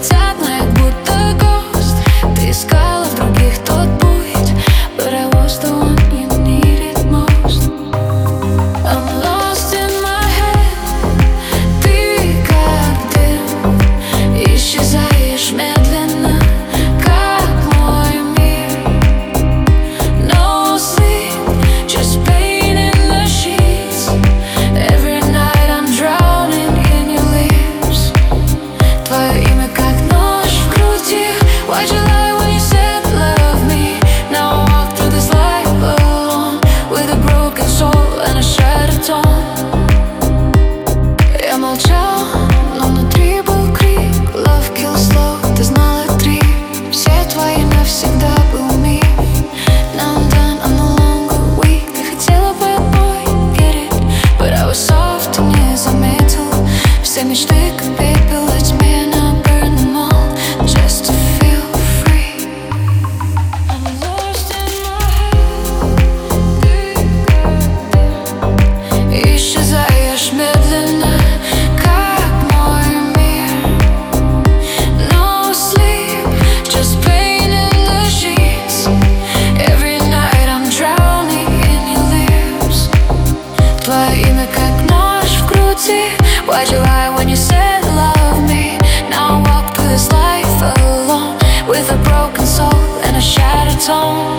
летят, но я будто ghost. Ты искала в других тот путь, but I was the one you needed most. I'm lost in my head. Ты как дым, исчезаешь медленно, как мой мир. No sleep, just pain in the sheets. Every night I'm drowning in your lips. Твое имя как нож в груди. Why'd you lie when you said love me? Now I walk through this life alone, with a broken soul and a shattered tone. Я молчал, но внутри был крик. Love kills slow, ты знала три. Все твои навсегда был мир. Now I'm done, I'm no longer weak. Ты хотела bad boy, get it, but I was soft и не заметил. Все мечты как пепел во тьме, now I burn them all just to feel free. I'm lost in my head. Ты как дым, исчезаешь медленно, как мой мир. No sleep, just pain in the sheets. Every night I'm drowning in your lips. Твое имя как нож в груди. Why'd you lie when you said love me? Now I walk through this life alone, with a broken soul and a shattered tone.